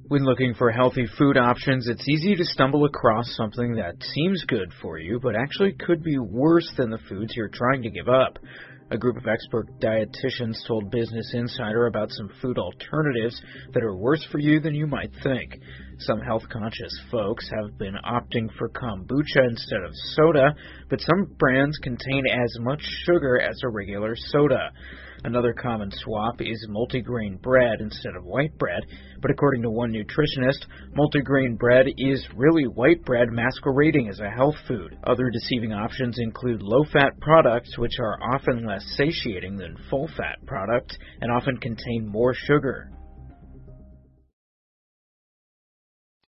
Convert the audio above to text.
When looking for healthy food options, it's easy to stumble across something that seems good for you, but actually could be worse than the foods you're trying to give up. A group of expert dietitians told Business Insider about some food alternatives that are worse for you than you might think. Some health-conscious folks have been opting for kombucha instead of soda, but some brands contain as much sugar as a regular soda. Another common swap is multigrain bread instead of white bread, but according to one nutritionist, multigrain bread is really white bread masquerading as a health food. Other deceiving options include low-fat products, which are often less satiating than full-fat products and often contain more sugar.